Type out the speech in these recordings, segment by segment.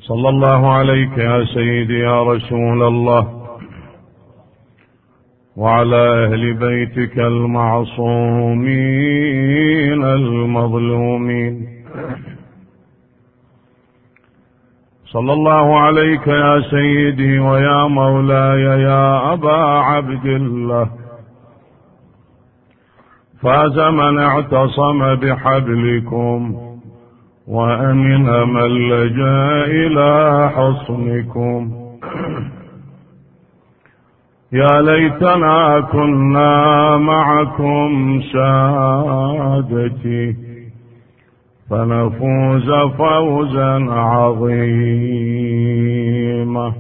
صلى الله عليك يا سيدي يا رسول الله، وعلى أهل بيتك المعصومين المظلومين. صلى الله عليك يا سيدي ويا مولاي يا أبا عبد الله. فاز من اعتصم بحبلكم، وأمن من لجأ إلى حصنكم. يا ليتنا كنا معكم سادتي، فنفوز فوزا عظيما.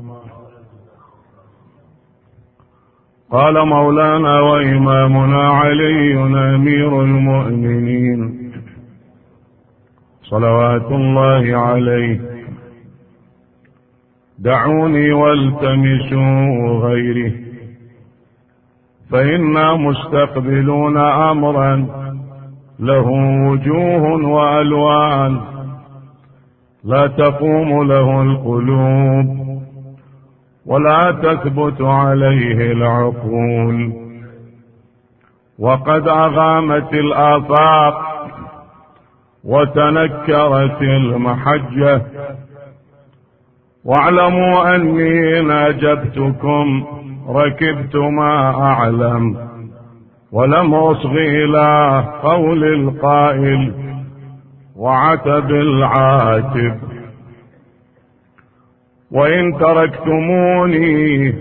قال مولانا وإمامنا علي أمير المؤمنين صلوات الله عليه: دعوني والتمسوا غيري، فإنا مستقبلون أمرا له وجوه وألوان، لا تقوم له القلوب ولا تثبت عليه العقول، وقد أغامت الآفاق وتنكرت المحجة. واعلموا أني ناجبتكم، ركبت ما أعلم، ولم أصغي إلى قول القائل وعتب العاتب. وإن تركتموني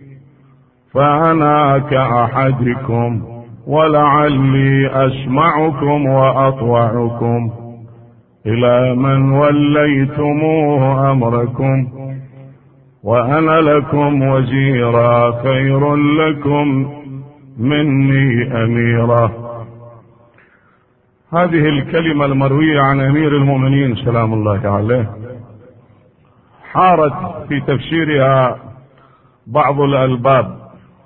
فأنا كأحدكم، ولعلي أسمعكم وأطوعكم إلى من وليتموه أمركم، وأنا لكم وزيرا خير لكم مني أميرا. هذه الكلمة المروية عن أمير المؤمنين سلام الله عليه حارت في تفسيرها بعض الألباب،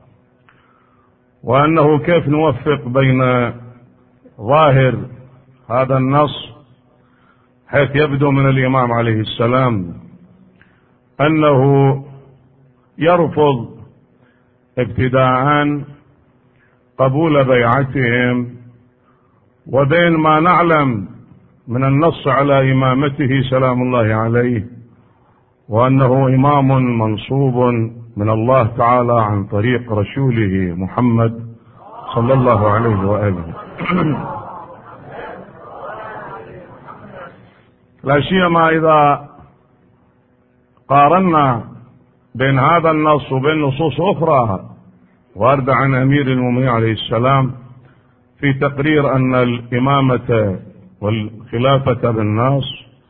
وأنه كيف نوفق بين ظاهر هذا النص حيث يبدو من الإمام عليه السلام أنه يرفض ابتداء قبول بيعتهم، وبين ما نعلم من النص على إمامته سلام الله عليه، وأنه إمام منصوب من الله تعالى عن طريق رسوله محمد صلى الله عليه وآله. لا سيما إذا قارنا بين هذا النص وبين نصوص أخرى واردة عن أمير المؤمنين عليه السلام في تقرير أن الإمامة والخلافة بالناس.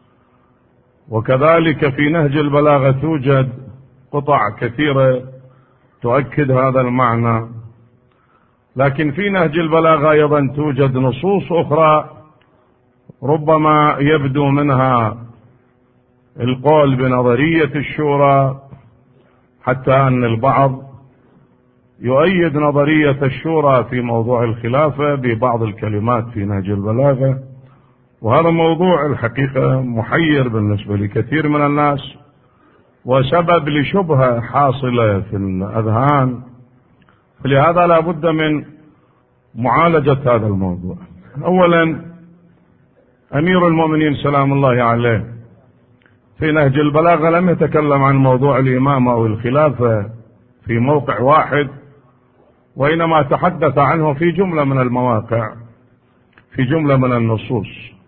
وكذلك في نهج البلاغة توجد قطع كثيرة تؤكد هذا المعنى، لكن في نهج البلاغة أيضا توجد نصوص أخرى ربما يبدو منها القول بنظرية الشورى، حتى أن البعض يؤيد نظرية الشورى في موضوع الخلافة ببعض الكلمات في نهج البلاغة. وهذا موضوع الحقيقة محير بالنسبة لكثير من الناس، وسبب لشبهة حاصلة في الأذهان، فلهذا لا بد من معالجة هذا الموضوع. أولا، أمير المؤمنين سلام الله عليه في نهج البلاغة لم يتكلم عن موضوع الإمامة أو الخلافة في موقع واحد، وإنما تحدث عنه في جملة من المواقع، في جملة من النصوص.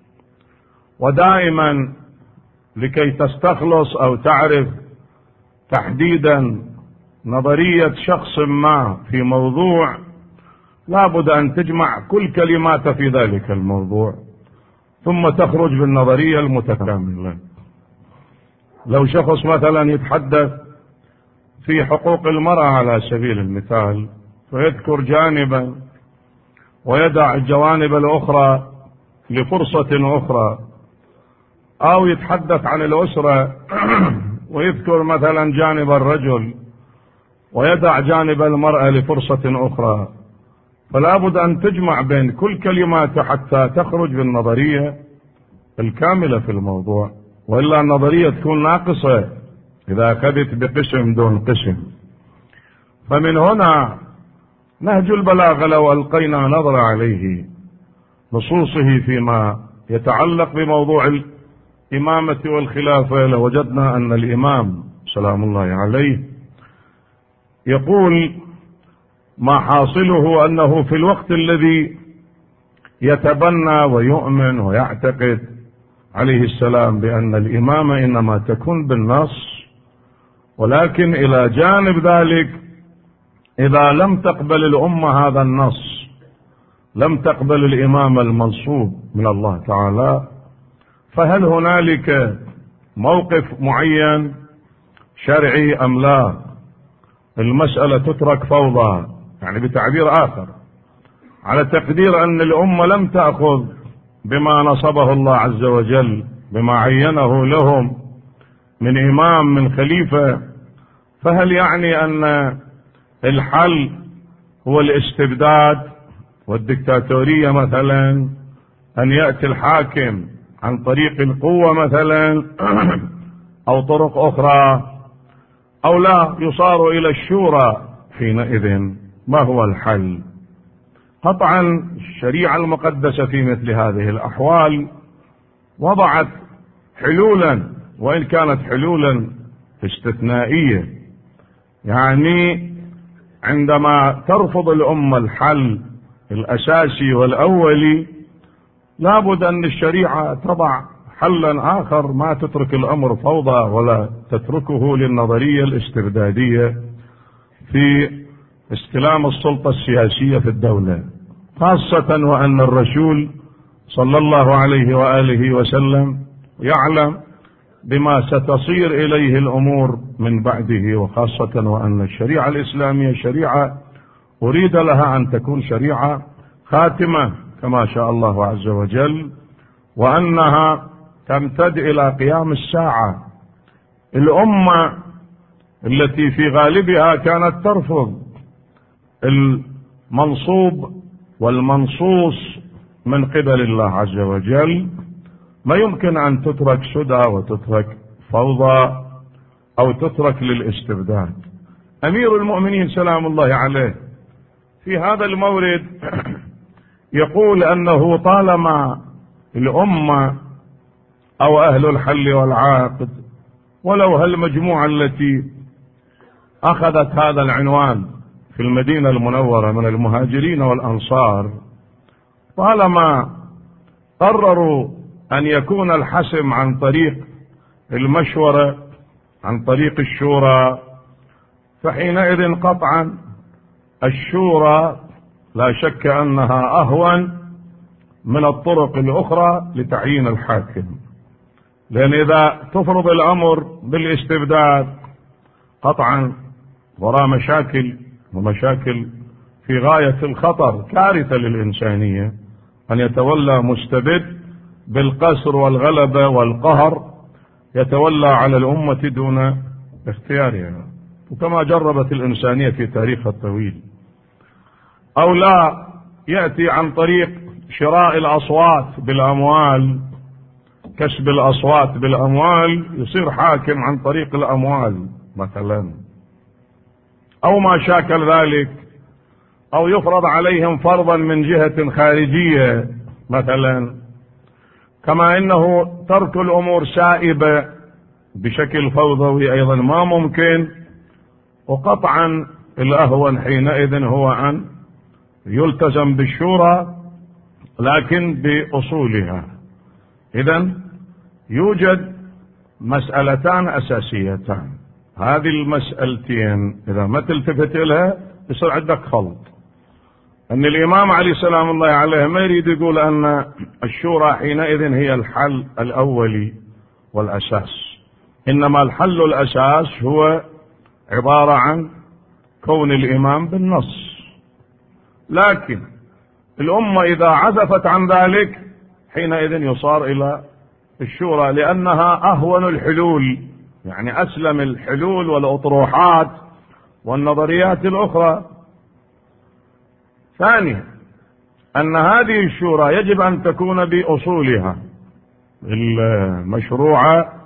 ودائما لكي تستخلص أو تعرف تحديدا نظرية شخص ما في موضوع، لابد أن تجمع كل كلماته في ذلك الموضوع ثم تخرج بالنظرية المتكاملة. لو شخص مثلا يتحدث في حقوق المرأة على سبيل المثال، فيذكر جانبا ويدع الجوانب الأخرى لفرصة أخرى، أو يتحدث عن الأسرة ويذكر مثلا جانب الرجل ويدع جانب المرأة لفرصة أخرى، فلا بد أن تجمع بين كل كلمات حتى تخرج بالنظرية الكاملة في الموضوع. وإلا النظرية تكون ناقصة إذا أخذت بقسم دون قسم. فمن هنا نهج البلاغة لو ألقينا نظرة عليه نصوصه فيما يتعلق بموضوع الإمامة والخلافة لوجدنا أن الإمام سلام الله عليه يقول ما حاصله أنه في الوقت الذي يتبنى ويؤمن ويعتقد عليه السلام بأن الإمامة إنما تكون بالنص، ولكن إلى جانب ذلك إذا لم تقبل الأمة هذا النص، لم تقبل الإمام المنصوب من الله تعالى، فهل هنالك موقف معين شرعي أم لا؟ المسألة تترك فوضى، يعني بتعبير آخر على تقدير أن الأمة لم تأخذ بما نصبه الله عز وجل، بما عينه لهم من إمام من خليفة، فهل يعني أن الحل هو الاستبداد والدكتاتورية مثلا، أن يأتي الحاكم عن طريق القوة مثلا أو طرق أخرى، أو لا يصار إلى الشورى؟ حينئذ ما هو الحل؟ قطعا الشريعة المقدسة في مثل هذه الأحوال وضعت حلولا، وإن كانت حلولا استثنائية. يعني عندما ترفض الأمة الحل الأساسي والأولي لابد أن الشريعة تضع حلا آخر، ما تترك الأمر فوضى ولا تتركه للنظرية الاستبدادية في استلام السلطة السياسية في الدولة، خاصة وأن الرسول صلى الله عليه وآله وسلم يعلم بما ستصير إليه الأمور من بعده، وخاصة وأن الشريعة الإسلامية شريعة أريد لها أن تكون شريعة خاتمة كما شاء الله عز وجل، وأنها تمتد إلى قيام الساعة. الأمة التي في غالبها كانت ترفض المنصوب والمنصوص من قبل الله عز وجل ما يمكن أن تترك سدى وتترك فوضى أو تترك للاستبداد. أمير المؤمنين سلام الله عليه في هذا المورد يقول أنه طالما الأمة أو أهل الحل والعقد ولو هالمجموعة التي أخذت هذا العنوان في المدينة المنورة من المهاجرين والأنصار، طالما قرروا أن يكون الحسم عن طريق المشورة عن طريق الشورى، فحينئذ قطعا الشورى لا شك أنها أهون من الطرق الأخرى لتعيين الحاكم، لأن إذا تفرض الأمر بالاستبداد قطعا وراء مشاكل، ومشاكل في غاية الخطر، كارثة للإنسانية أن يتولى مستبد بالقسر والغلبة والقهر، يتولى على الأمة دون اختيارها، وكما جربت الإنسانية في تاريخها الطويل. أو لا يأتي عن طريق شراء الأصوات بالأموال، كسب الأصوات بالأموال، يصير حاكم عن طريق الأموال مثلا، أو ما شاكل ذلك، أو يفرض عليهم فرضا من جهة خارجية مثلا، كما إنه ترك الأمور سائبة بشكل فوضوي أيضا ما ممكن. وقطعا الأهون حينئذ هو أن يلتزم بالشورى لكن بأصولها. إذن يوجد مسألتان أساسيتان، هذه المسألتين إذا ما تلتفت لها يصير عندك خلط. أن الإمام علي سلام الله عليه ما يريد يقول أن الشورى حينئذ هي الحل الأولي والأساس، إنما الحل الأساس هو عبارة عن كون الإمام بالنص، لكن الأمة إذا عزفت عن ذلك حينئذ يصار إلى الشورى، لأنها أهون الحلول، يعني أسلم الحلول والأطروحات والنظريات الأخرى. ثانيا أن هذه الشورى يجب أن تكون بأصولها المشروعة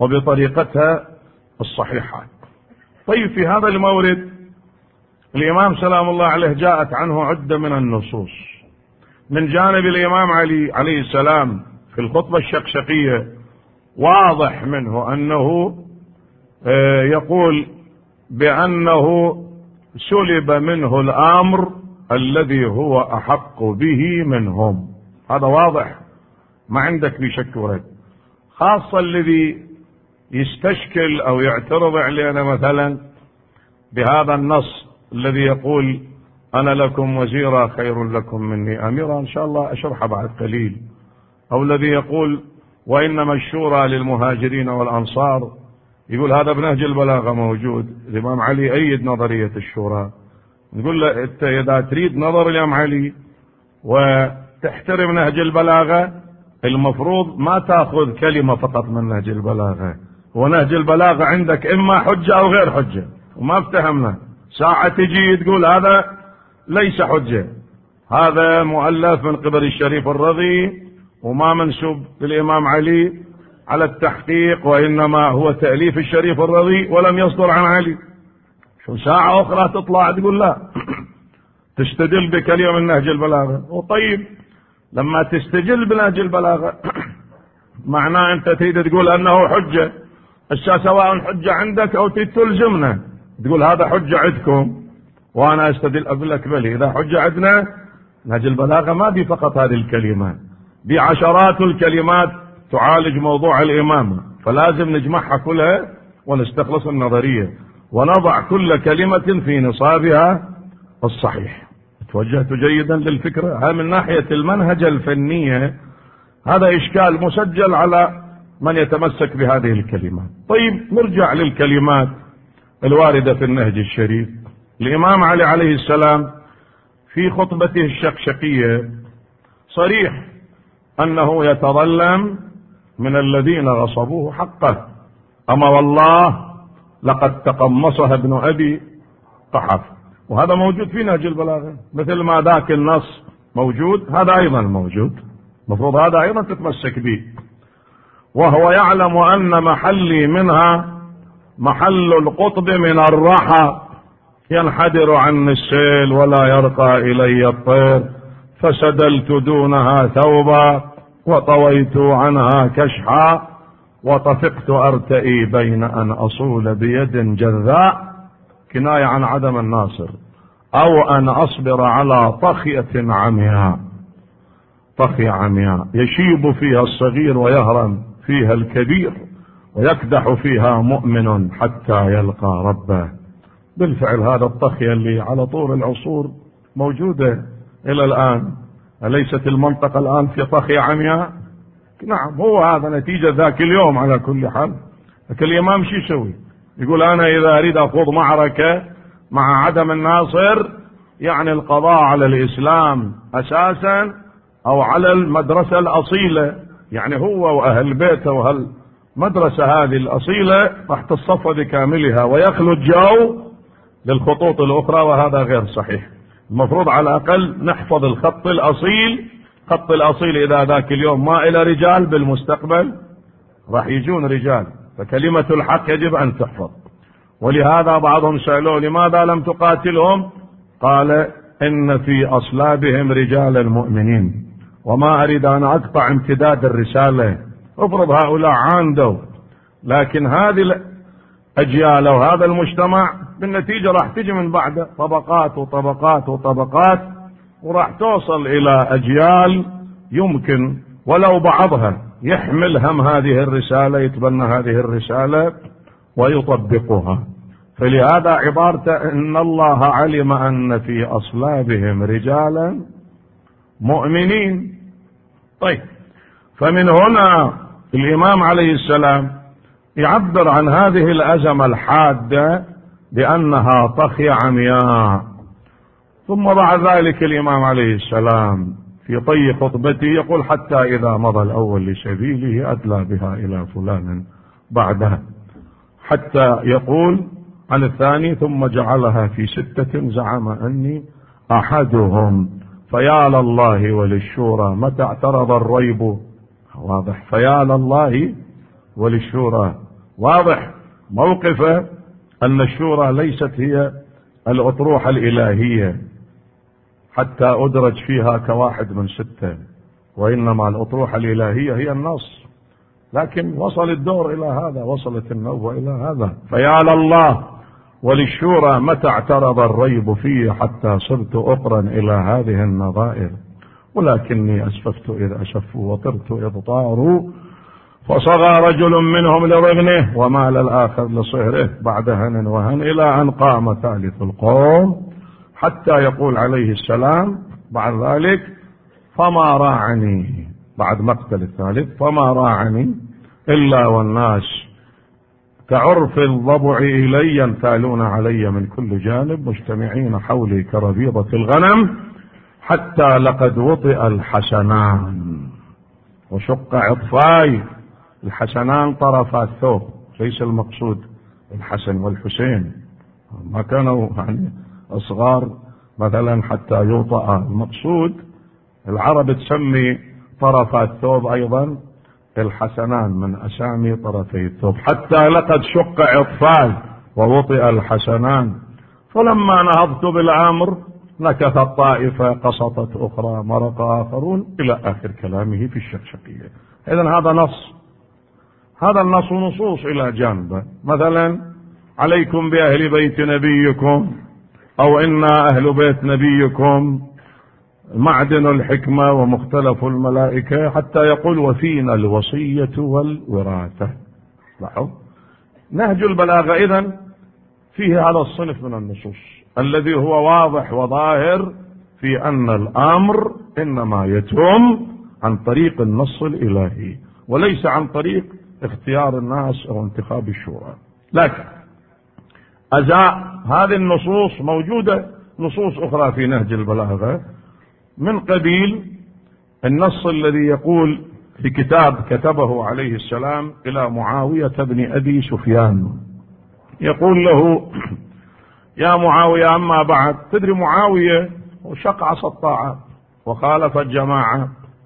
وبطريقتها الصحيحة. طيب في هذا المورد الإمام سلام الله عليه جاءت عنه عدة من النصوص. من جانب الإمام علي عليه السلام في الخطبة الشقشقية واضح منه أنه يقول بأنه سلب منه الأمر الذي هو أحق به منهم. هذا واضح، ما عندك في شك ورد. خاصة الذي يستشكل أو يعترض علينا مثلا بهذا النص الذي يقول أنا لكم وزيرا خير لكم مني أميرا، إن شاء الله أشرح بعد قليل. أو الذي يقول وإنما الشورى للمهاجرين والأنصار، يقول هذا بنهج البلاغة موجود. الإمام علي أيد نظرية الشورى. نقول له أنت إذا تريد نظر الإمام علي وتحترم نهج البلاغة المفروض ما تأخذ كلمة فقط من نهج البلاغة. ونهج البلاغة عندك إما حجة أو غير حجة، وما افتهمنا. ساعة تجي تقول هذا ليس حجة، هذا مؤلف من قبل الشريف الرضي وما منسوب للإمام علي على التحقيق، وإنما هو تأليف الشريف الرضي ولم يصدر عن علي. شو ساعة أخرى تطلع تقول لا تستدل بكلمة من نهج البلاغة. وطيب لما تستجل بنهج البلاغة معناه أنت تريد تقول أنه حجة، سواء حجة عندك أو تلزمنا تقول هذا حجة عندكم وأنا أستدل. أقول لك بلي إذا حجة عندنا نهج البلاغة ما بي فقط هذه الكلمات، بعشرات الكلمات تعالج موضوع الإمامة، فلازم نجمعها كلها ونستخلص النظرية ونضع كل كلمة في نصابها الصحيح. توجهت جيدا للفكرة. من ناحية المنهج الفنية هذا إشكال مسجل على من يتمسك بهذه الكلمات. طيب نرجع للكلمات الواردة في النهج الشريف. الإمام علي عليه السلام في خطبته الشقشقية صريح أنه يتظلم من الذين غصبوه حقه. أما والله لقد تقمصها ابن أبي قحف، وهذا موجود في نهج البلاغة مثل ما ذاك النص موجود، هذا أيضا موجود، مفروض هذا أيضا تتمسك به. وهو يعلم أن محلي منها محل القطب من الرحى، ينحدر عني السيل ولا يرقى إلي الطير، فسدلت دونها ثوبا وطويت عنها كشحا، وطفقت أرتئي بين أن أصول بيد جذاء، كناية عن عدم الناصر، أو أن أصبر على طخية عمياء. طخية عمياء يشيب فيها الصغير ويهرم فيها الكبير، ويكدح فيها مؤمن حتى يلقى ربه. بالفعل هذا الطخية اللي على طول العصور موجودة إلى الآن. أليست المنطقة الآن في طخية عمياء؟ نعم، هو هذا نتيجة ذاك اليوم على كل حال. لكن الإمام شو يسوي؟ يقول أنا إذا أريد أخوض معركة مع عدم الناصر، يعني القضاء على الإسلام أساسا أو على المدرسة الأصيلة، يعني هو وأهل بيته وهالمدرسة هذه الأصيلة راح تصفى بكاملها ويخلو الجو للخطوط الأخرى، وهذا غير صحيح. المفروض على الأقل نحفظ الخط الأصيل. خط الأصيل إذا ذاك اليوم ما إلى رجال، بالمستقبل راح يجون رجال، فكلمة الحق يجب أن تحفظ. ولهذا بعضهم سألوه لماذا لم تقاتلهم؟ قال إن في أصلابهم رجال المؤمنين، وما أريد أن أقطع امتداد الرسالة. افرض هؤلاء عاندوا، لكن هذه الأجيال وهذا المجتمع بالنتيجة راح تجي من بعد طبقات وطبقات وطبقات، وراح توصل إلى أجيال يمكن ولو بعضها يحمل هم هذه الرسالة، يتبنى هذه الرسالة ويطبقها. فلهذا عبارته إن الله علم أن في أصلابهم رجالا مؤمنين. طيب، فمن هنا الإمام عليه السلام يعبر عن هذه الأزمة الحادة بأنها طخية عمياء. ثم بعد ذلك الإمام عليه السلام في طي خطبته يقول حتى إذا مضى الأول لسبيله أدلى بها إلى فلان بعدها، حتى يقول عن الثاني ثم جعلها في 6 زعم أني أحدهم، فيا لله وللشورى متى اعترض الريب. واضح، فيا لله وللشورى واضح موقفه أن الشورى ليست هي الأطروحة الإلهية حتى أدرج فيها كواحد من 6، وإنما الأطروحة الإلهية هي النص. لكن وصل الدور إلى هذا، وصلت النوبة إلى هذا. فيا لله وللشورى متى اعترض الريب فيه حتى صرت أقرا إلى هذه النظائر، ولكني أسففت إذ أشفوا وطرت إذ طاروا، فصغى رجل منهم لرغنه ومال الآخر لصهره، بعد هن وهن إلى أن قام ثالث القوم حتى يقول عليه السلام بعد ذلك فما راعني، بعد مقتل الثالث فما راعني إلا والناس كعرف الضبع إلي ينثالون علي من كل جانب مجتمعين حولي كربيضة الغنم، حتى لقد وطئ الحسنان وشق عطفاي. الحسنان طرفا الثوب، ليس المقصود الحسن والحسين، ما كانوا يعني أصغار مثلا حتى يوطأ، المقصود العرب تسمي طرفا الثوب أيضا الحسنان من أسامي طرفي الثوب، حتى لقد شق عطفاي ووطئ الحسنان، فلما نهضت بالأمر نكثت طائفة قسطت أخرى مرق آخرون، إلى آخر كلامه في الشقشقية. إذن هذا نص، هذا النص نصوص إلى جانبه، مثلا عليكم بأهل بيت نبيكم، أو إنا أهل بيت نبيكم معدن الحكمة ومختلف الملائكة، حتى يقول وفينا الوصية والوراثة. لاحظ نهج البلاغة إذن فيه هذا الصنف من النصوص الذي هو واضح وظاهر في أن الأمر إنما يتم عن طريق النص الإلهي وليس عن طريق اختيار الناس أو انتخاب الشورى. لكن أزاء هذه النصوص موجودة نصوص أخرى في نهج البلاغة، من قبيل النص الذي يقول في كتاب كتبه عليه السلام إلى معاوية بن أبي سفيان، يقول له يا معاوية أما بعد، تدري معاوية وشق عصا الطاعة وخالف الجماعة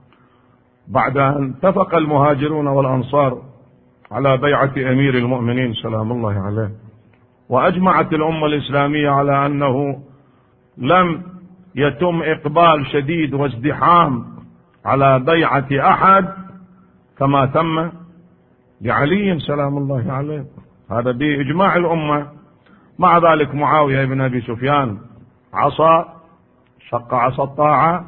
بعد أن اتفق المهاجرون والأنصار على بيعة أمير المؤمنين سلام الله عليه، وأجمعت الأمة الإسلامية على أنه لم يتم إقبال شديد وازدحام على بيعة أحد كما تم لعلي سلام الله عليه، هذا بإجماع الأمة. مع ذلك معاوية بن أبي سفيان شق عصا الطاعة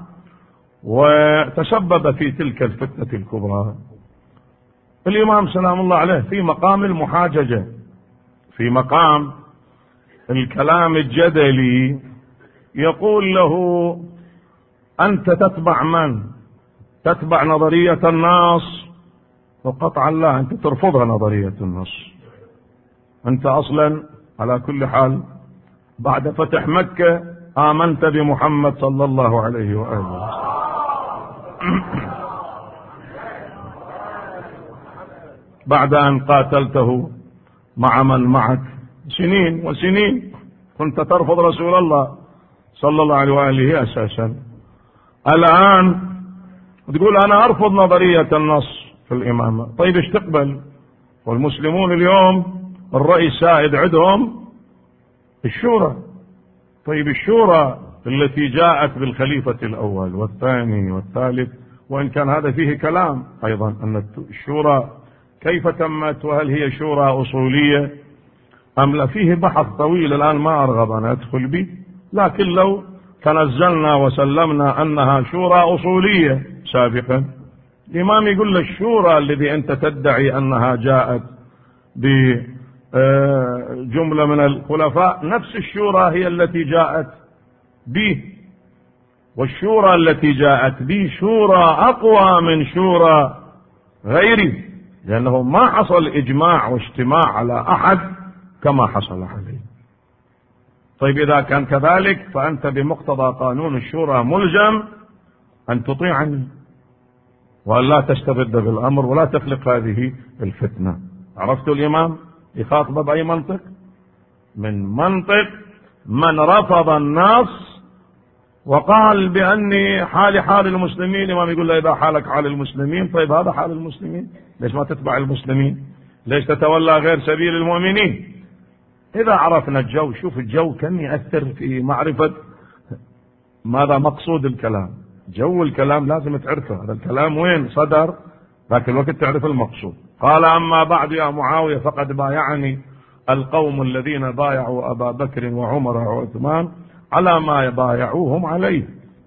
وتسبب في تلك الفتنة الكبرى. الإمام سلام الله عليه في مقام المحاججة، في مقام الكلام الجدلي، يقول له أنت تتبع من؟ تتبع نظرية النص؟ وقطعا لا، أنت ترفضها نظرية النص. أنت أصلا على كل حال بعد فتح مكة آمنت بمحمد صلى الله عليه وآله بعد أن قاتلته مع من معك سنين وسنين، كنت ترفض رسول الله صلى الله عليه وآله أساسا. الآن تقول أنا أرفض نظرية النص في الإمامة. طيب ايش تقبل؟ والمسلمون اليوم الرأي السائد عندهم الشورى. طيب الشورى التي جاءت بالخليفة الأول والثاني والثالث، وإن كان هذا فيه كلام أيضا أن الشورى كيف تمت، وهل هي شورى أصولية أم لا، فيه بحث طويل الآن ما أرغب أن أدخل به، لكن لو تنزلنا وسلمنا أنها شورى أصولية سابقا، الإمام يقول الشورى الذي أنت تدعي أنها جاءت بجملة من الخلفاء نفس الشورى هي التي جاءت به، والشورى التي جاءت به شورى أقوى من شورى غيره، لأنه ما حصل إجماع واجتماع على أحد كما حصل عليه. طيب إذا كان كذلك فأنت بمقتضى قانون الشورى ملزم أن تطيعني وأن لا تستبد بالأمر ولا تخلق هذه الفتنة. عرفت الإمام يخاطب بأي منطق؟ من منطق من رفض النص وقال بأني حالي حال المسلمين. الإمام يقول له إذا حالك حال المسلمين، طيب هذا حال المسلمين، ليش ما تتبع المسلمين؟ ليش تتولى غير سبيل المؤمنين؟ إذا عرفنا الجو، شوف الجو كم يأثر في معرفة ماذا مقصود الكلام. جو الكلام لازم تعرفه، هذا الكلام وين صدر، ذاك الوقت تعرف المقصود. قال أما بعد يا معاوية فقد بايعني القوم الذين بايعوا أبا بكر وعمر وعثمان على ما بايعوهم عليه،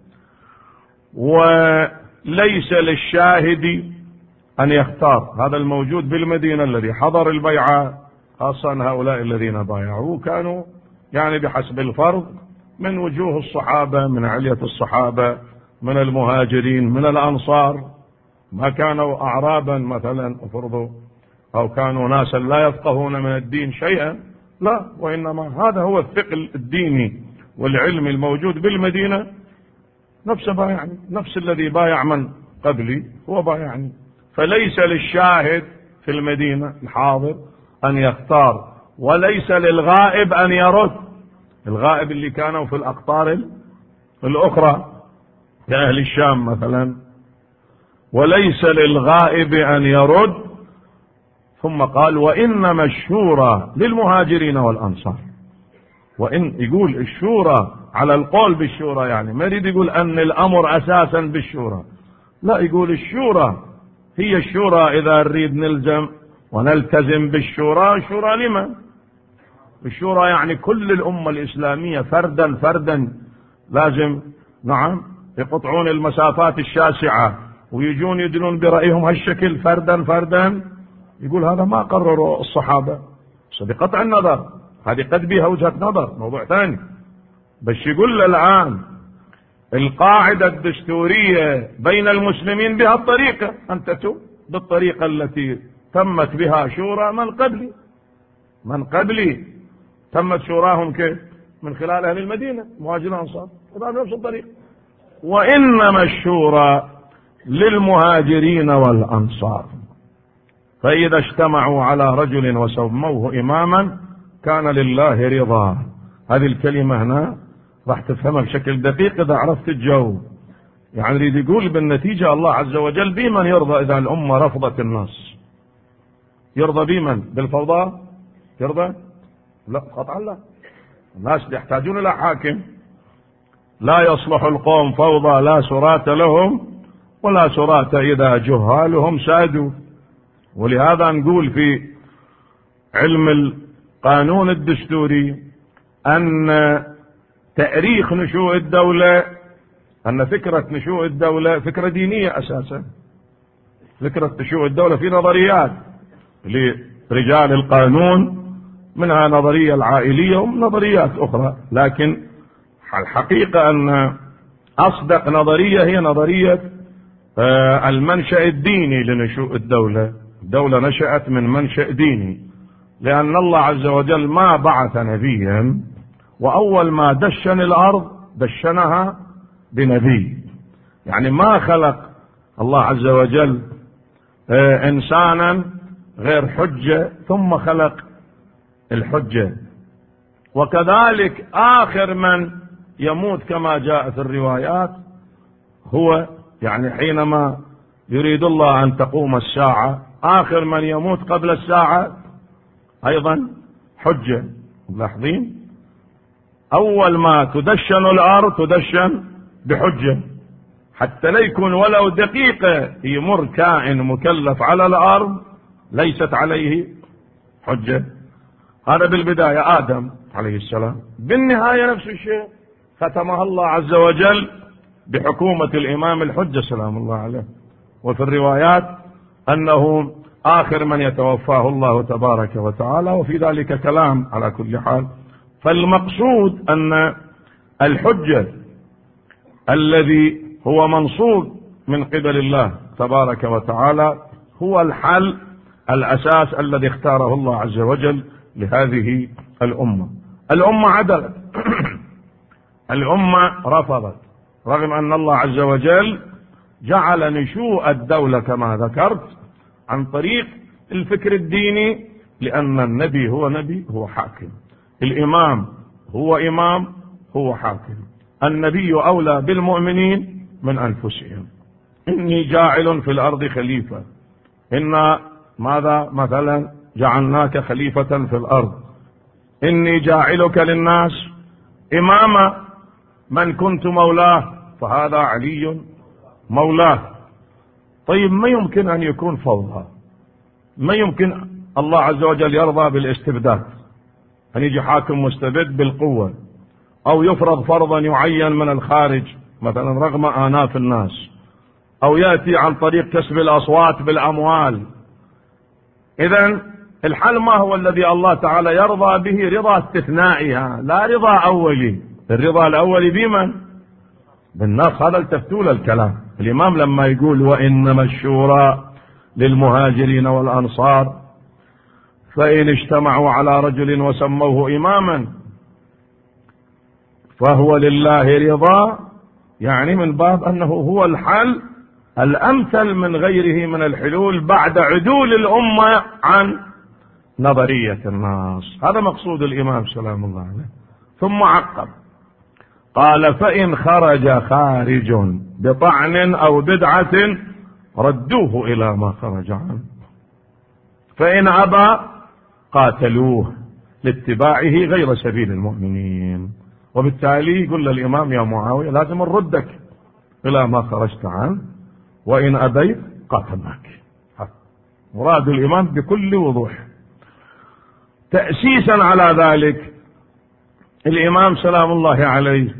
وليس للشاهد أن يختار. هذا الموجود بالمدينة الذي حضر البيعة، خاصة هؤلاء الذين بايعوه كانوا يعني بحسب الفرض من وجوه الصحابة، من علية الصحابة، من المهاجرين، من الأنصار، ما كانوا أعرابا مثلا افرضوا، أو كانوا ناسا لا يفقهون من الدين شيئا، لا، وإنما هذا هو الثقل الديني والعلم الموجود بالمدينة. نفس بايعني، نفس الذي بايع من قبلي هو بايعني. فليس للشاهد في المدينة الحاضر أن يختار، وليس للغائب أن يرد. الغائب اللي كانوا في الأقطار الأخرى كأهل الشام مثلا، وليس للغائب أن يرد. ثم قال وإنما الشورى للمهاجرين والأنصار. وإن يقول الشورى على القول بالشورى، يعني ما يريد يقول أن الأمر أساسا بالشورى، لا، يقول الشورى هي الشورى. إذا نريد نلزم ونلتزم بالشورى، الشورى لمن؟ الشورى يعني كل الأمة الإسلامية فردا فردا لازم، نعم، يقطعون المسافات الشاسعة ويجون يدلون برأيهم هالشكل فردا فردا. يقول هذا ما قرروا الصحابة، بقطع النظر، هذه قد بها وجهة نظر، موضوع ثاني. بس يقول الآن القاعدة الدستورية بين المسلمين بها الطريقة، أنت بالطريقة التي تمت بها شورى من قبلي تمت شوراهم كيف؟ من خلال أهل المدينة مهاجرين أنصار، بنفس الطريقة. وإنما الشورى للمهاجرين والأنصار، فإذا اجتمعوا على رجل وسموه إماما كان لله رضا. هذه الكلمة هنا راح تفهمها بشكل دقيق إذا عرفت الجو. يعني يريد يقول بالنتيجة الله عز وجل بمن يرضى إذا الأمة رفضت الناس؟ يرضى بمن؟ بالفوضى يرضى؟ لا قطعا لا. الناس يحتاجون إلى حاكم. لا يصلح القوم فوضى لا سرات لهم ولا سرات إذا جهالهم سادوا. ولهذا نقول في علم القانون الدستوري أن تأريخ نشوء الدولة، أن فكرة نشوء الدولة فكرة دينية أساسا. فكرة نشوء الدولة في نظريات لرجال القانون، منها نظرية العائلية ونظريات أخرى، لكن الحقيقة أن أصدق نظرية هي نظرية المنشأ الديني لنشوء الدولة. الدولة نشأت من منشأ ديني، لأن الله عز وجل ما بعث نبيا، وأول ما دشن الأرض دشنها بنبي. يعني ما خلق الله عز وجل إنسانا غير حجة ثم خلق الحجة. وكذلك آخر من يموت كما جاء في الروايات هو، يعني حينما يريد الله أن تقوم الساعة آخر من يموت قبل الساعة أيضا حجة. ملاحظين؟ أول ما تدشن الأرض تدشن بحجة، حتى لا يكون ولو دقيقة يمر كائن مكلف على الأرض ليست عليه حجة. هذا بالبداية آدم عليه السلام، بالنهاية نفس الشيء ختمها الله عز وجل بحكومة الإمام الحجة سلام الله عليه. وفي الروايات أنه آخر من يتوفاه الله تبارك وتعالى، وفي ذلك كلام على كل حال. فالمقصود أن الحجة الذي هو منصوب من قبل الله تبارك وتعالى هو الحل الأساس الذي اختاره الله عز وجل لهذه الأمة. الأمة عدلت الأمة رفضت، رغم أن الله عز وجل جعل نشوء الدولة كما ذكرت عن طريق الفكر الديني، لأن النبي هو نبي هو حاكم، الإمام هو إمام هو حاكم. النبي أولى بالمؤمنين من أنفسهم. إني جاعل في الأرض خليفة. إن ماذا مثلا جعلناك خليفة في الأرض، إني جاعلك للناس إماما، من كنت مولاه فهذا علي مولاه. طيب ما يمكن أن يكون فوضى، ما يمكن الله عز وجل يرضى بالاستبداد، أن يجي حاكم مستبد بالقوة، أو يفرض فرضا يعين من الخارج مثلا رغم آناف الناس، أو يأتي عن طريق كسب الأصوات بالأموال. إذن الحل ما هو الذي الله تعالى يرضى به؟ رضا استثنائها، لا رضا أولي. الرضا الأولي بمن؟ بالنص. هذا التفتول الكلام. الإمام لما يقول وإنما الشورى للمهاجرين والأنصار فإن اجتمعوا على رجل وسموه إماما فهو لله رضا، يعني من باب أنه هو الحل الأمثل من غيره من الحلول بعد عدول الأمة عن نظرية النص. هذا مقصود الإمام سلام الله عليه. ثم عقب قال فإن خرج خارج بطعن أو بدعة ردوه إلى ما خرج عنه، فإن أبى قاتلوه لاتباعه غير سبيل المؤمنين. وبالتالي يقول للإمام يا معاوية لازم نردك إلى ما خرجت عنه، وإن أبيت قاتلناك. مراد الإمام بكل وضوح. تأسيسا على ذلك الإمام سلام الله عليه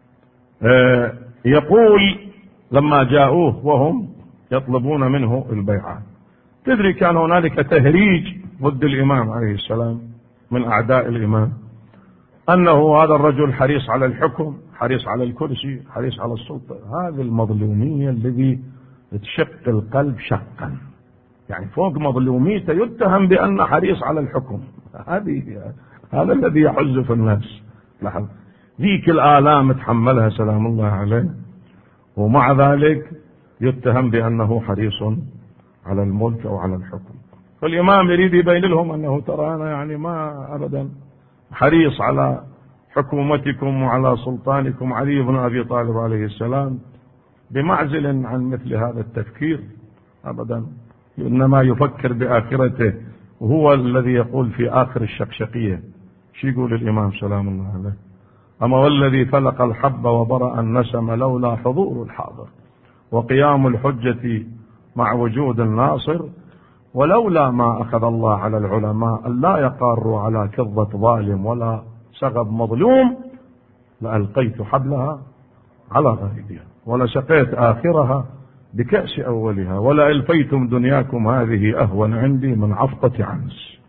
يقول لما جاءوه وهم يطلبون منه البيعة، تدري كان هنالك تهريج ضد الإمام عليه السلام من أعداء الإمام، أنه هذا الرجل حريص على الحكم، حريص على الكرسي، حريص على السلطة. هذه المظلومية الذي تشق القلب شقا، يعني فوق مظلوميته يتهم بأنه حريص على الحكم. هذا الذي يحز في الناس. لاحظ ذيك الآلام تحملها سلام الله عليه، ومع ذلك يتهم بأنه حريص على الملك أو على الحكم. فالإمام يريد يبين لهم أنه ترى أنا يعني ما أبدا حريص على حكومتكم وعلى سلطانكم. علي بن أبي طالب عليه السلام بمعزل عن مثل هذا التفكير أبدا، إنما يفكر بآخرته، وهو الذي يقول في آخر الشقشقية شو يقول الإمام سلام الله عليه؟ أما والذي فلق الحب وبرأ النسم لولا حضور الحاضر وقيام الحجة مع وجود الناصر، ولولا ما أخذ الله على العلماء أن لا يقاروا على كظة ظالم ولا سغب مظلوم، لألقيت حبلها على غائبها ولسقيت آخرها بكأس أولها ولألفيتم دنياكم هذه أهون عندي من عفطة عنس.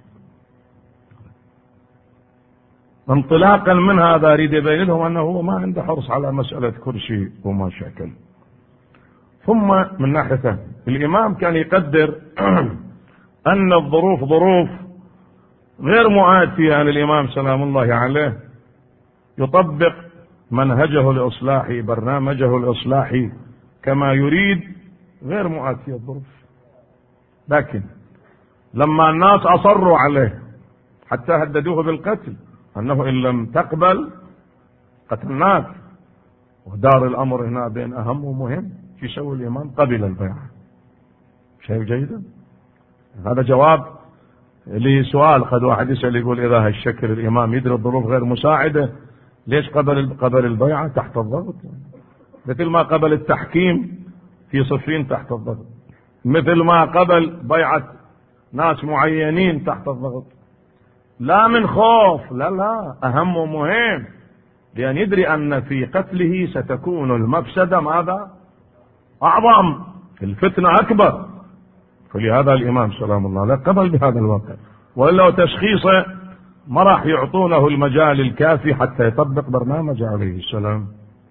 انطلاقا من هذا أريد يبين لهم أنه ما عنده حرص على مسألة كرسي وما شكل. ثم من ناحية الإمام كان يقدر أن الظروف ظروف غير مؤاتية عن الإمام سلام الله عليه، يطبق منهجه الإصلاحي برنامجه الإصلاحي كما يريد، غير مؤاتية الظروف. لكن لما الناس أصروا عليه حتى هددوه بالقتل، أنه إن لم تقبل قتلناك، ودار الأمر هنا بين أهم ومهم، في سوى الإمام قبل البيعة. شايف جيدا؟ هذا جواب لسؤال قد واحد يسأل يقول إذا هالشكل الإمام يدري الظروف غير مساعدة ليش قبل البيعة تحت الضغط؟ مثل ما قبل التحكيم في صفين تحت الضغط، مثل ما قبل بيعة ناس معينين تحت الضغط. لا من خوف، لا أهم ومهم، لأن يدري أن في قتله ستكون المفسدة ماذا؟ أعظم، الفتنة أكبر. فلهذا الإمام سلام الله عليه قبل بهذا الواقع، وإلا تشخيصه ما راح يعطونه المجال الكافي حتى يطبق برنامج عليه السلام.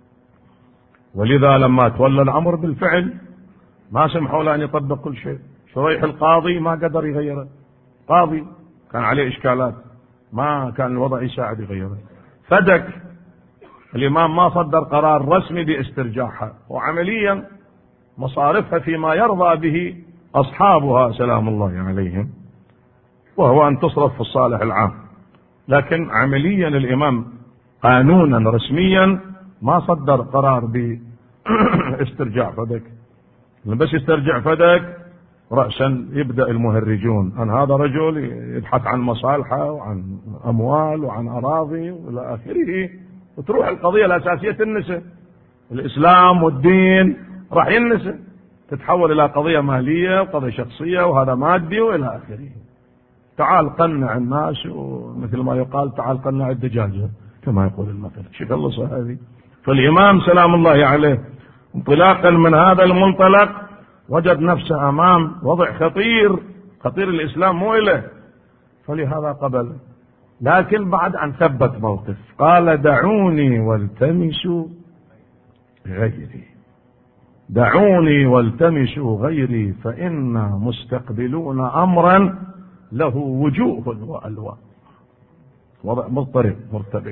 ولذا لما تولى الأمر بالفعل ما سمحوا له أن يطبق كل شيء. شريح القاضي ما قدر يغيره، قاضي كان عليه إشكالات، ما كان الوضع يساعد يغيره. فدك الإمام ما صدر قرار رسمي باسترجاعها، وعمليا مصارفها فيما يرضى به أصحابها سلام الله عليهم، وهو أن تصرف في الصالح العام. لكن عمليا الإمام قانونا رسميا ما صدر قرار باسترجاع فدك. بس يسترجع فدك رأسا يبدأ المهرجون أن هذا رجل يبحث عن مصالحه وعن أموال وعن أراضي وإلى آخره، وتروح القضية الأساسية تنسى، الإسلام والدين راح ينسى، تتحول إلى قضية مالية وقضية شخصية وهذا مادي وإلى آخره. تعال قنع الناس، ومثل ما يقال تعال قنع الدجاجة كما يقول المثل، شو خلص هذه. فالإمام سلام الله عليه انطلاقا من هذا المنطلق وجد نفسه أمام وضع خطير، خطير الإسلام مو إله، فلهذا قبل. لكن بعد أن ثبت موقف قال دعوني والتمسوا غيري، دعوني والتمسوا غيري فإنا مستقبلون أمرا له وجوه وألوان. وضع مضطرب مرتبك،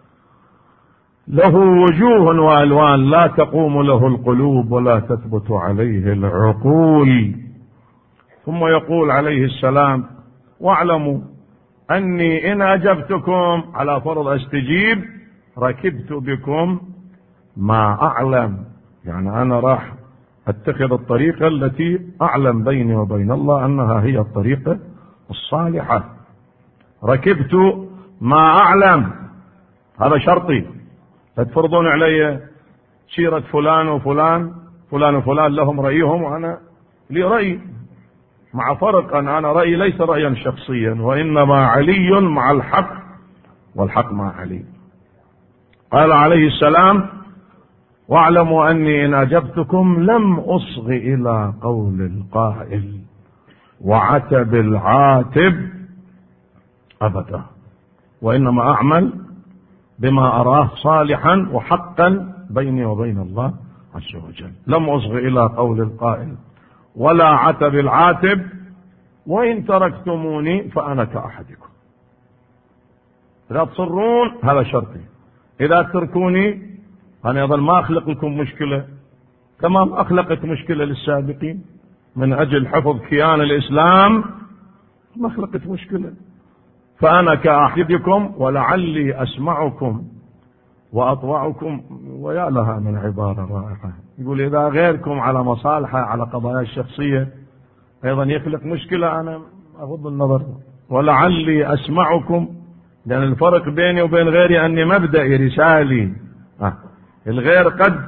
له وجوه وألوان لا تقوم له القلوب ولا تثبت عليه العقول. ثم يقول عليه السلام واعلموا أني إن أجبتكم، على فرض أستجيب، ركبت بكم ما أعلم، يعني أنا راح أتخذ الطريقة التي أعلم بيني وبين الله أنها هي الطريقة الصالحة. ركبت ما أعلم، هذا شرطي، لا تفرضون علي سيرة فلان وفلان، فلان وفلان لهم رأيهم وأنا لي رأي، مع فرق أن أنا رأيي ليس رأيا شخصيا، وإنما علي مع الحق والحق مع علي. قال عليه السلام واعلموا أني إن أجبتكم لم أصغ إلى قول القائل وعتب العاتب أبدا، وإنما أعمل بما أراه صالحا وحقا بيني وبين الله عز وجل. لم أصغ إلى قول القائل ولا عتب العاتب، وإن تركتموني فأنا كأحدكم. إذا تصرون هذا شرطي، إذا تركوني أنا أيضا ما أخلق لكم مشكلة كما ما أخلقت مشكلة للسابقين، من أجل حفظ كيان الإسلام ما أخلقت مشكلة. فأنا كأحدكم ولعلي أسمعكم وأطوعكم. ويا لها من عبارة رائعة، يقول إذا غيركم على مصالحة على قضايا الشخصية أيضا يخلق مشكلة، أنا أغض النظر ولعلي أسمعكم، لأن الفرق بيني وبين غيري أني مبدئي رسالي، الغير قد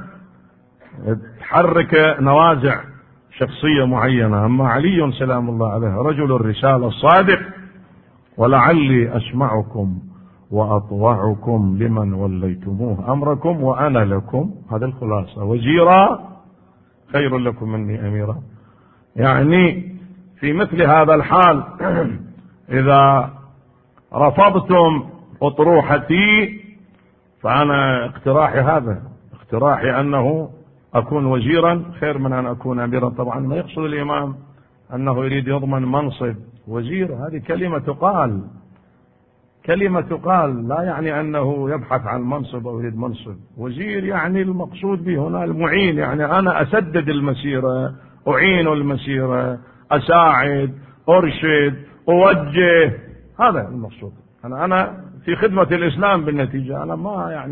تحرك نوازع شخصية معينة، أما علي سلام الله عليه رجل الرسالة الصادق. ولعلي أسمعكم وأطوعكم لمن وليتموه أمركم وأنا لكم، هذا الخلاصة، وزيرا خير لكم مني أميرا. يعني في مثل هذا الحال إذا رفضتم أطروحتي فأنا اقتراحي هذا، اقتراحي أنه أكون وزيرا خير من أن أكون أميرا. طبعا ما يقصد الإمام أنه يريد يضمن منصب وزير، هذه كلمة تقال، كلمة تقال، لا يعني أنه يبحث عن منصب أو يريد منصب. وزير يعني المقصود به هنا المعين، يعني أنا أسدد المسيرة، أعين المسيرة، أساعد، أرشد، أوجه، هذا المقصود. أنا في خدمة الإسلام بالنتيجة، أنا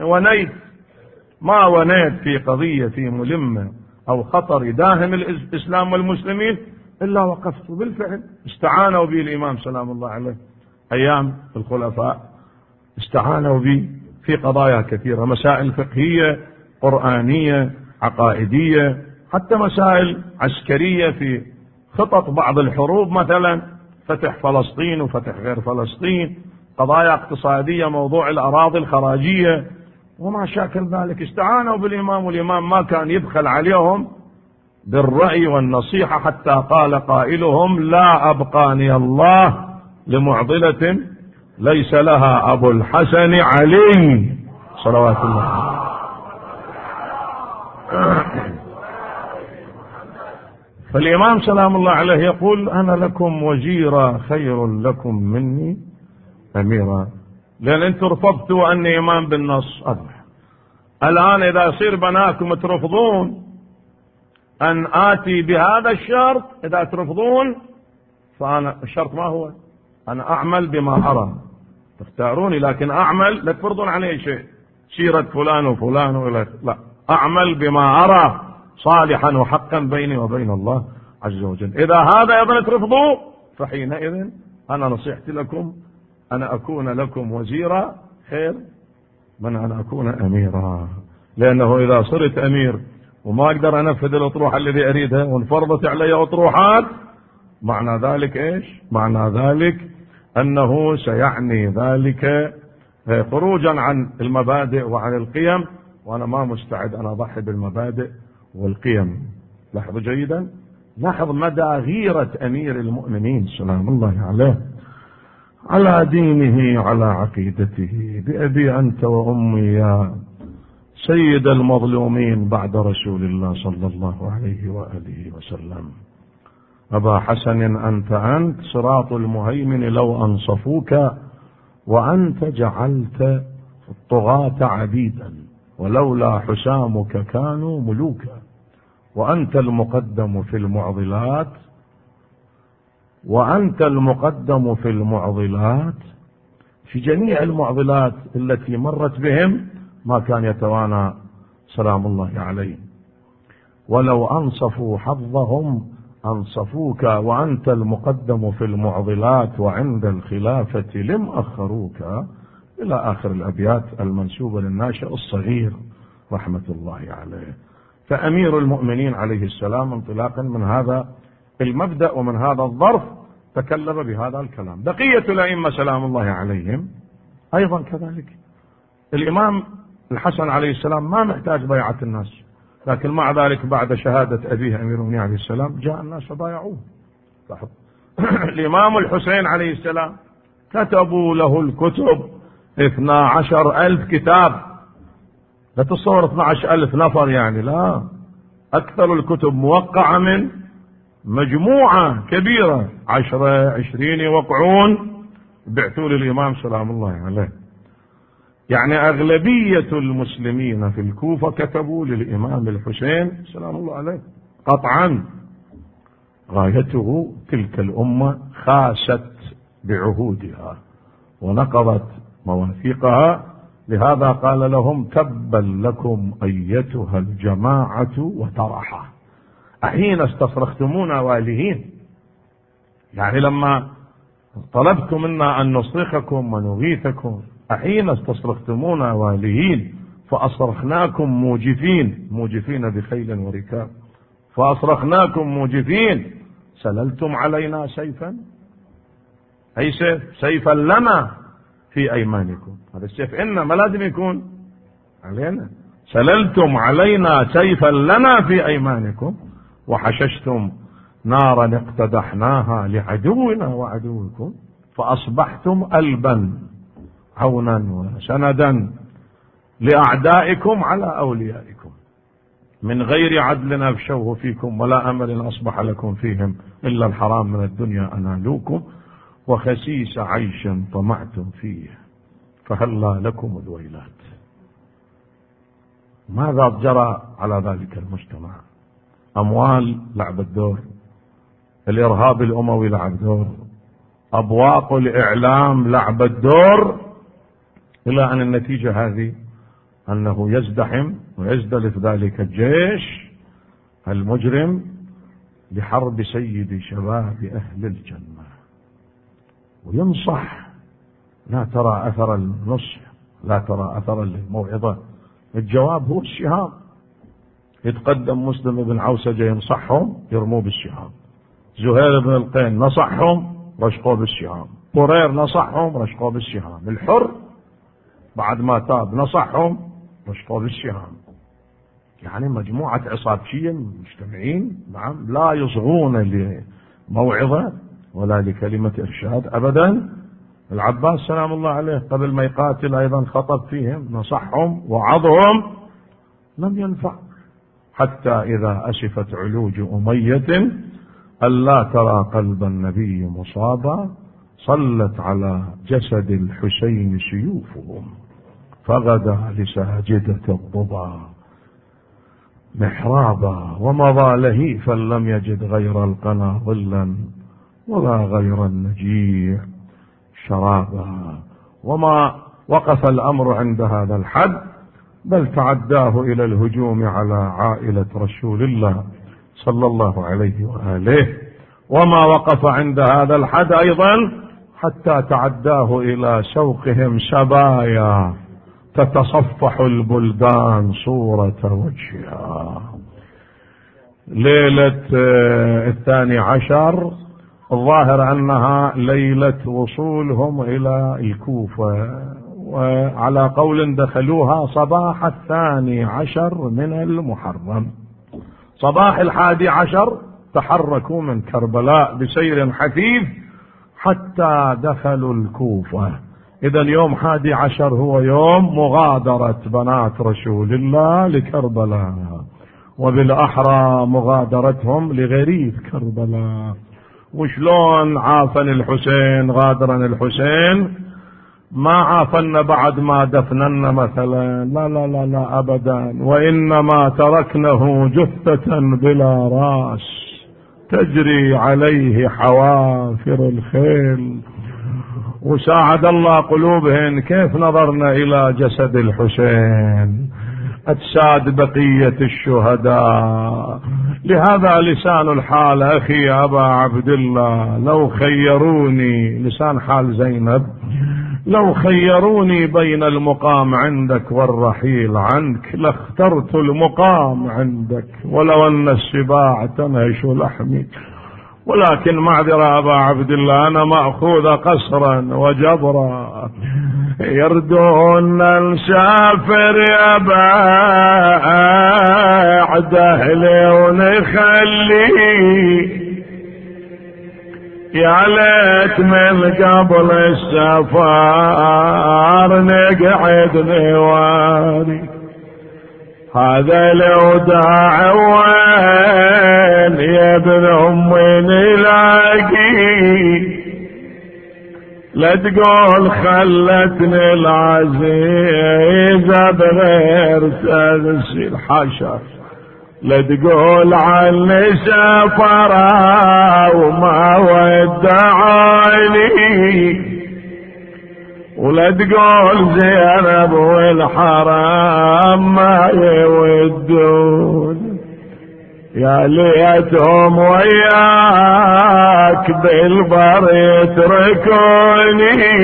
ما ونيت في قضية في ملمة أو خطر يداهم الإسلام والمسلمين إلا وقفت. بالفعل استعانوا بي الإمام سلام الله عليه أيام الخلفاء، استعانوا بي في قضايا كثيرة، مسائل فقهية، قرآنية، عقائدية، حتى مسائل عسكرية في خطط بعض الحروب، مثلا فتح فلسطين وفتح غير فلسطين، قضايا اقتصادية، موضوع الأراضي الخراجية وما شاكل ذلك. استعانوا بالإمام، والإمام ما كان يبخل عليهم بالرأي والنصيحة، حتى قال قائلهم لا أبقاني الله لمعضلة ليس لها أبو الحسن علي صلوات الله عليه. فالإمام سلام الله عليه يقول أنا لكم وزيرا خير لكم مني أميرا، لأن أنتم رفضتوا أني إمام بالنص. الآن إذا يصير بناكم ترفضون أن آتي بهذا الشرط، إذا ترفضون فأنا الشرط ما هو؟ أنا أعمل بما أرى، تختاروني لكن أعمل، لا تفرضون علي شيء سيرة فلان وفلان ولا لا، أعمل بما أرى صالحا وحقا بيني وبين الله عز وجل. إذا هذا أيضا ترفضوا فحينئذ أنا نصيحتي لكم أن أكون لكم وزيرا خير من أن أكون أميرا، لأنه إذا صرت أمير وما أقدر أنفذ الأطروحة الذي أريدها وانفرضت علي أطروحات، معنى ذلك إيش؟ معنى ذلك أنه سيعني ذلك خروجا عن المبادئ وعن القيم، وأنا ما مستعد أن أضحي بالمبادئ والقيم. لاحظوا جيدا، لاحظ مدى غيرة أمير المؤمنين سلام الله عليه على دينه على عقيدته. بأبي أنت وأمي يا سيد المظلومين بعد رسول الله صلى الله عليه وآله وسلم. أبا حسن أنت صراط المهيمن لو أنصفوك، وأنت جعلت الطغاة عبيدا، ولولا حسامك كانوا ملوكا. وأنت المقدم في المعضلات، وأنت المقدم في المعضلات، في جميع المعضلات التي مرت بهم ما كان يتوانى سلام الله عليه. ولو أنصفوا حظهم أنصفوك، وأنت المقدم في المعضلات، وعند الخلافة لم أخروك، إلى آخر الأبيات المنسوبة للناشئ الصغير رحمة الله عليه. فأمير المؤمنين عليه السلام انطلاقا من هذا المبدأ ومن هذا الظرف تكلم بهذا الكلام. بقية الأئمة سلام الله عليهم أيضا كذلك. الإمام الحسن عليه السلام ما محتاج بيعة الناس، لكن مع ذلك بعد شهادة أبيه أمير المؤمنين عليه السلام جاء الناس بايعوه. الإمام الحسين عليه السلام كتبوا له الكتب 12,000 كتاب. لا تتصور 12,000 نفر يعني، لا، أكثر الكتب موقعة من مجموعة كبيرة 10 20 يوقعون بعثوا للإمام سلام الله عليه. يعني أغلبية المسلمين في الكوفة كتبوا للإمام الحسين سلام الله عليه قطعا. غايته تلك الأمة خاست بعهودها ونقضت مواثيقها، لهذا قال لهم تبا لكم أيتها الجماعة وترحى. أحين استصرختمونا والهين، يعني لما طلبتم منا أن نصرخكم ونغيثكم، أحين استصرختمونا والهين فأصرخناكم موجفين بخيل وركاب، فأصرخناكم موجفين سللتم علينا سيفا، أي سيفا لنا في أيمانكم. هذا السيف إنما لازم يكون علينا. سللتم علينا سيفا لنا في أيمانكم، وحششتم نارا اقتدحناها لعدونا وعدوكم، فأصبحتم ألبا عونا وسندا لأعدائكم على أوليائكم. من غير عدل أفشوه فيكم، ولا أمل أصبح لكم فيهم إلا الحرام من الدنيا أنالوكم، وخسيس عيش طمعتم فيه فهلا لكم الويلات. ماذا جرى على ذلك المجتمع؟ أموال لعبت دور، الإرهاب الأموي لعب دور، أبواق الإعلام لعبت دور، إلى أن النتيجة هذه أنه يزدحم ويزدلف ذلك الجيش المجرم لحرب سيد شباب أهل الجنة، وينصح. لا ترى أثر النصح، لا ترى أثر الموعظة. الجواب هو الشهاب. يتقدم مسلم بن عوسجة ينصحهم يرموه بالشهاب، زهير بن القين نصحهم رشقوه بالشهاب، قرير نصحهم رشقوه بالشهاب، الحر بعد ما تاب نصحهم رشقوه بالشهاب. يعني مجموعة عصابشية مجتمعين، نعم، لا يصغون لموعظة ولا لكلمة إرشاد أبدا. العباس سلام الله عليه قبل ما يقاتل أيضا خطب فيهم، نصحهم وعظهم، لم ينفع. حتى إذا أسفت علوج أمية ألا ترى قلب النبي مصابا، صلت على جسد الحسين سيوفهم، فغدا لساجدة الضبا محرابا، ومضى لهيفا لم يجد غير القنا ظلا، ولا غير النجيع شرابا. وما وقف الأمر عند هذا الحد، بل تعداه إلى الهجوم على عائلة رسول الله صلى الله عليه وآله. وما وقف عند هذا الحد أيضا حتى تعداه إلى شوقهم سبايا تتصفح البلدان صورة وجهها. ليلة 12 الظاهر أنها ليلة وصولهم إلى الكوفة، وعلى قول دخلوها صباح 12 من المحرم. صباح 11 تحركوا من كربلاء بسير حثيث حتى دخلوا الكوفة. إذا يوم 11 هو يوم مغادرة بنات رسول الله لكربلاء، وبالأحرى مغادرتهم لغريب كربلاء. وشلون عافن الحسين غادرا الحسين؟ ما عافن بعد ما دفننا مثلا، لا لا لا لا أبدا، وإنما تركنه جثة بلا رأس تجري عليه حوافر الخيل. وساعد الله قلوبهن كيف نظرنا إلى جسد الحسين أجساد بقية الشهداء. لهذا لسان الحال أخي أبا عبد الله، لو خيروني، لسان حال زينب، لو خيروني بين المقام عندك والرحيل عنك لاخترت المقام عندك، ولو أن السباع تنهش لحمي. ولكن معذرة أبا عبد الله، أنا مأخوذ قصرا وجبرا، يردون نسافر يا بعد أهلي ونخلي، يا ليت من قبل السفر نقعد نواري، هذا الوداع وين يا ابن أمي نلاقي، لا تقول خلتني العزيزة بغير تغسل حشر، لا تقول عني سفرة وما ودعاني، ولا تقول زينب والحرام ما يودون، يا ليتهم وياك بالبر يتركوني،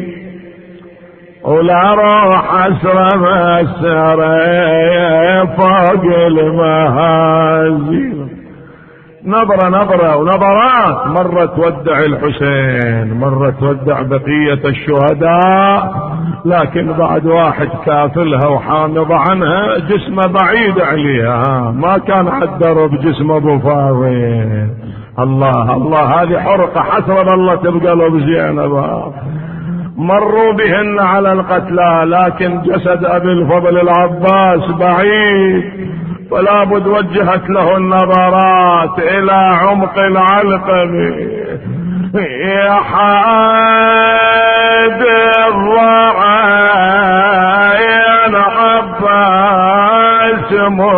ولا روح اسرم السرى فوق المهازل. نظرة نظرة ونظرات، مرة تودع الحسين، مرة تودع بقية الشهداء، لكن بعد واحد كافلها وحامض عنها جسمه بعيد عليها، ما كان حدر بجسم ابو فاضل. الله الله، هذه حرقة حسرة الله تبقى له بزينب. مروا بهن على القتلى، لكن جسد ابي الفضل العباس بعيد، فلا بد وجهت له النظرات الى عمق العلقم. يا حاد الرعايا عباس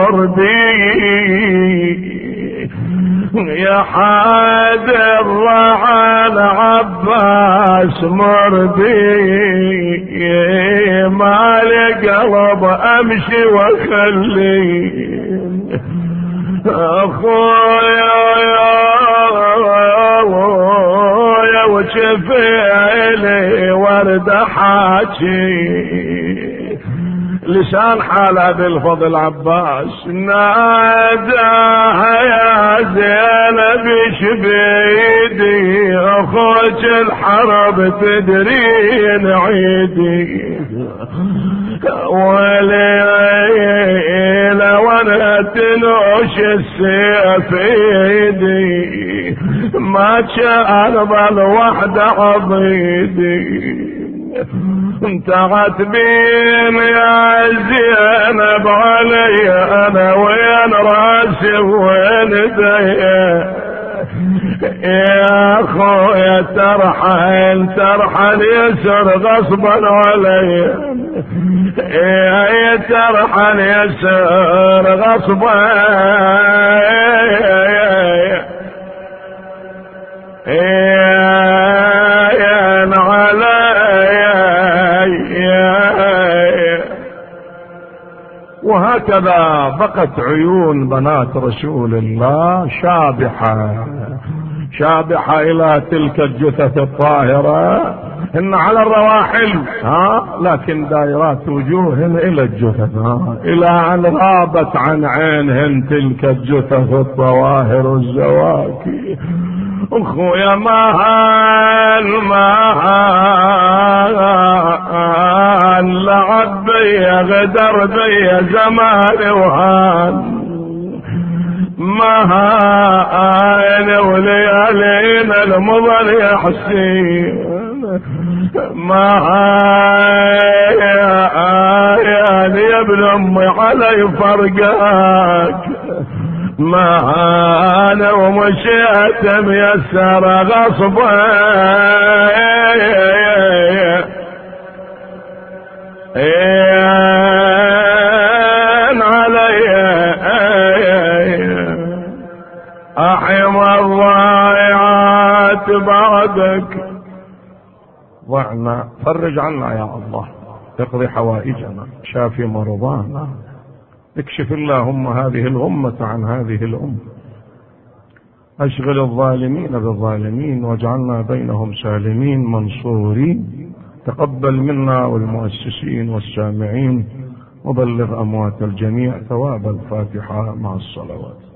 مردي، يا حاد الرعايا عباس مردي، ما لقلب امشي واخلي اخويا يا وشفيلي ورد حاجي. لسان حال ابي الفضل عباس ناداها يا زينب شبيدي، اخوك الحرب تدرين عيدي، وليلة وانا تنوش السيف ايدي، ما كان ظل وحده عضيدي، انتغت بين يا زينب علي انا وين راسي وين ديه، يا اخويا ترحل يسر غصبا علي، يا ترحل يسر غصبا وهكذا بقت عيون بنات رسول الله شابحة إلى تلك الجثث الطاهرة، إن على الرواحل لكن دائرات وجوهن إلى الجثث، إلى أن غابت عن عينهن تلك الجثث الطواهر الزواكي. أخويا مهان لعب بي غدر بي زمان وهان، مهان وليالين المضل يا حسين، مهان يا ابن امي علي فرقاك، مهان ومشيت ميسر غصبا علي أحيم الضائعات بعدك، ضعنا فرج عنا يا الله، اقضي حوائجنا، شافي مرضانا، اكشف اللهم هذه الغمة عن هذه الأمة، أشغل الظالمين بالظالمين واجعلنا بينهم سالمين منصورين. تقبل منا والمؤسسين والسامعين، وبلغ أموات الجميع ثواب الفاتحة مع الصلوات.